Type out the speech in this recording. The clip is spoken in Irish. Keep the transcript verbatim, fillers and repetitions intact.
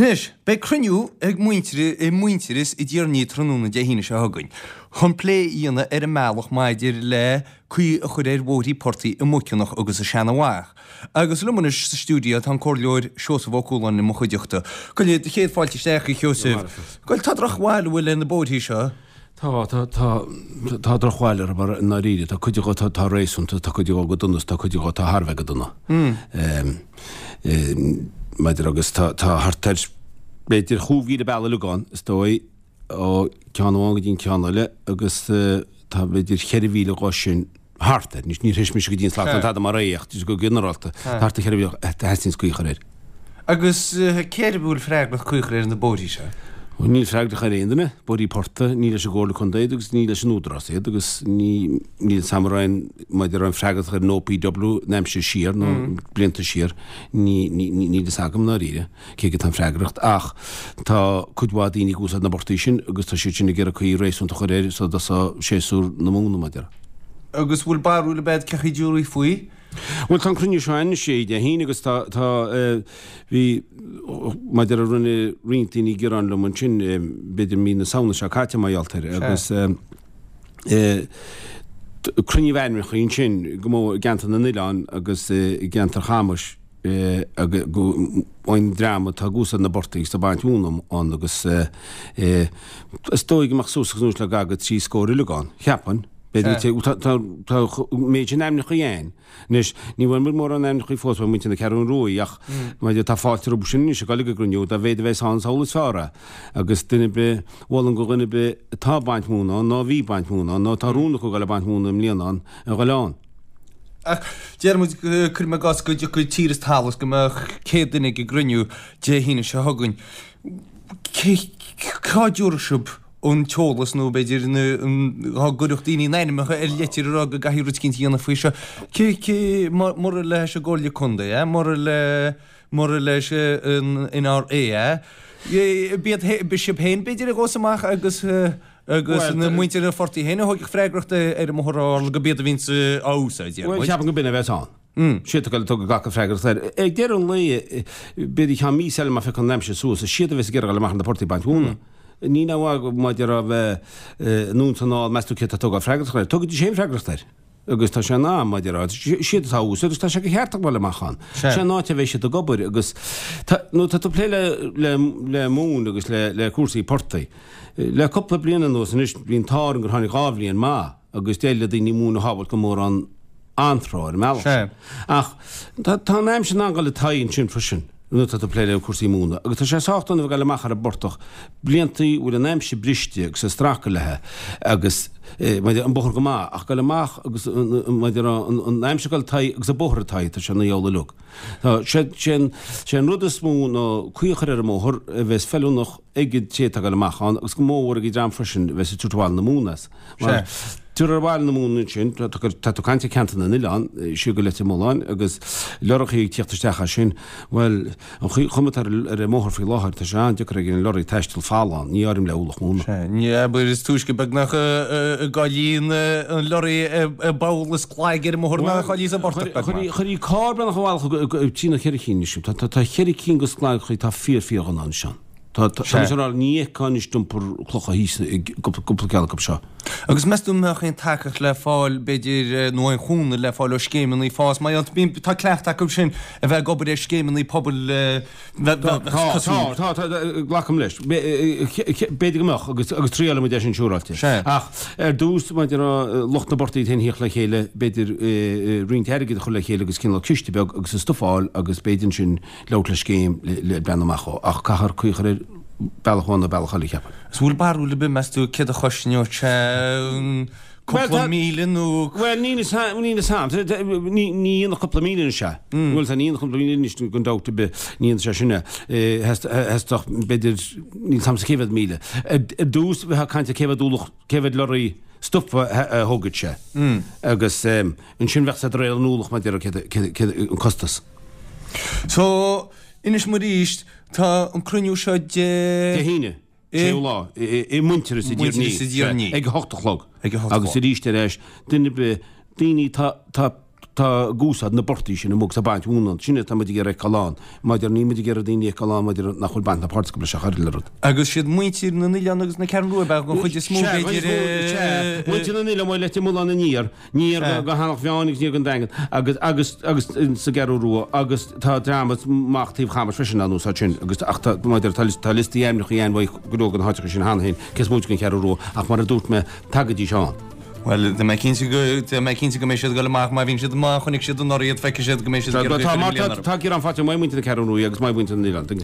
Nes, be cruniú ag muintere i muinteris I dtíar ní trónúna de híine se hagain. Chun plé íana ar a mealach maidir le chuí a chur ar bhórí portaí I mucionach agus a seanna bhaach. Agus lumanis sa stúdia tá cóirleoir seos a bhcúlan na mo chuideachta. Goil de chéad fáilte steach I Joseph. Goil tadrach bháil bhfuil in na bódí seo? Tá tá tá tá drochháil ar mar na ríide, tá chuide go tá rééisúnta, tá chuide go dunas, tá chuide go tá Harveh go duna. Maidir agus tá hartar beidir chúhíide bailla legáin, istói ó ceanháin dín ceanile agus tá beidir cheirhíle gá sin hartar, nís ní rééis mis go dín slá tá mar réocht, go generalta, hartar cheirhíle hesin cuichar ir. Agus céirbúil freig le cuichar ir na bódí se? Níl freig de charéindene, bódí porta, níl se ggóla chundaid, agus níl se núdras, agus níl samarain maidir an freigad char no P W, neim se siar, no blinta siar, níl de sagam na ríre, cé get an freigracht, ach, tá cudhád ínig úsad na bortaí sin, agus tá siad sinna ggéir a chuí réisúnta choréir, so da sa séasúr na múna maidir. Agus bhfuil barúla bed cechi dúraí faoi? Well, tan crunne seáin sé de hí agus tá bhí maidir a runne rintíí gur an leman sin beidir mí na saona se caite maialtar agus crunne bhainme chuon sin go mó ganta na Nileán agus gentar chamas óin drama tá gúsad na bortaí sa baint múnam an agus stóig amach súsach nús le gagad trí scóir legáin, cheapan, méid neimne chu dhéin. Nes ní bhfuil mu mór an neimne chu fós muinte na ceann roí ach maidir tá fáiltar bu sin se galige gruniú a bhéidir bheits an saolas fára agus duine be bhlan go rinne be tá baint múna ná bhí baint múna ná tá rúna go gal baint múna líanán a gáán. Ach, Déarmid chur me gas go go tíras talas go céad duine go gruniú dé híine se thugann. Cáúra sib ón teolalas nó beidir goirecht daoine neimimecha ar leitiir a go gahíú cinnta dhéanana faoi seo. Cé mar le se ggóla chunda, mar le mar leis in ár é, be sib héin beidir a gásamach agus agus na muintear a fortaí héna thuigh freigrachta ar mthráil go bead a vín ása. Well, ceapan go bine bheits an. Siad go tu gacha freigrachta. Ag déir an le beidir cha mí selma fe chu neimse sús, siad a bheits ggéir le mach na portaí baint húna. Ní ná maidir a bheith núntaná meú cé tugad freigrachta, tugad sé freigrachtair. Agus tá sé ná maidir siad tá ús, agus tá sé go cheartach bhile machchan. sé náte bheith sé do gobar agus nó tá tú pléile le mún agus le cuasaí portaí. Le coppla bliana nó san is bhíon táir gur tháinig gábhlíonn má agus déile daoine múna habhal go mór an anthráir me. Ach tá neim sin angáil le taíonn sin frisin. Nu tá pléile cuasaí múna. Agus tá sé sáachtainna bh gaile machar a bortach bliantaí bhfuil an neimse briste agus sa stracha lethe agus maidir an bochar go má ach gaile mach agus maidir an neimse gail taí agus a bochar taí tá se na dheola lug. Tá sé an rud is mú nó cuichar ar a móthir a bheits fellúnach ige té a gaile machán agus go móhar ag dram frisin bheits túrháil na múnas. Tuair bhil na múna sin tá tú caiinte ceanta na Nileán siú go le móláin agus leirchaí tíochttastecha sin bhfuil an chumatar ar móthir fao láthir tá seán de gin leirí teistil fáán, ní áim le úlach múna. Ní bu is túisce bag nach gáilín an leirí bálas chláigir móthir na chailí a borta. Chuirí cábran nach bháil tína cheiricíine siú, tá cheiricín go sláig chuí tá fíor fíoch an seán. Tá sé ní cánis dumpur chlocha hísa gúpla ceala go seo. Agus meú meach in takeach le fáil beidir nó an chúna le fáil ó scéman í fás, mai bín tá cleachta go sin a bheith gobar é scéman í pobl glacham leis. Beidir goach agus tríala de sin siúráilte. Ach ar dús maidir locht na bortaí hen híoch le chéile beidir riontheirigid chu le chéile agus cin le ciiste beag agus stofáil agus beidir sin leutla scéim le benamachá ach cahar cuichar Bellachháin a bellchaí cheappa. Súil barúla be meú cé a choisneú cúpla mílin nó Well ní sam ní nach coppla mílin se. Bhfuil a níon chupla mílin gon dáta be níon se sinna heach beidir ní sam sa céhad míle. Dús bheit caiinte céhad úlach céhad leirí stoppa thugad se. Agus an sin bheith a réal núlach mai an costas. So inis mar ríist tá an cruniú seo de híine sé lá i muintear sa díorní ag hochtachlog agus i ríiste éis duine be daoine tá tá gúsad na bortí sin mú a baint únan sinna tá gur ré calán, maidir ní gur a daine calán maidir nach chuil bant na páca ble se chairlerad. Agus siad muintír na nílan agus na ceanrú be go chuide smó Muinte níle mai leit mú na níar, níar go hanach bheánig ní an dagan agus agus agus sa geú agus tá dramas máchtíh chamar frisin anú sa sin agus maidir talistí éimnach dhéan bh gogan háte sin hanhain, cés mú cin ceú ach mar a dút me tagadtí seán. Well, de mé cinnte go mé cinnte go méisiad go leach má vín siad má chunig siad an áíad feice siad go méisiad Tá gur an fáte mai muinte ceú agus mai buinte níland.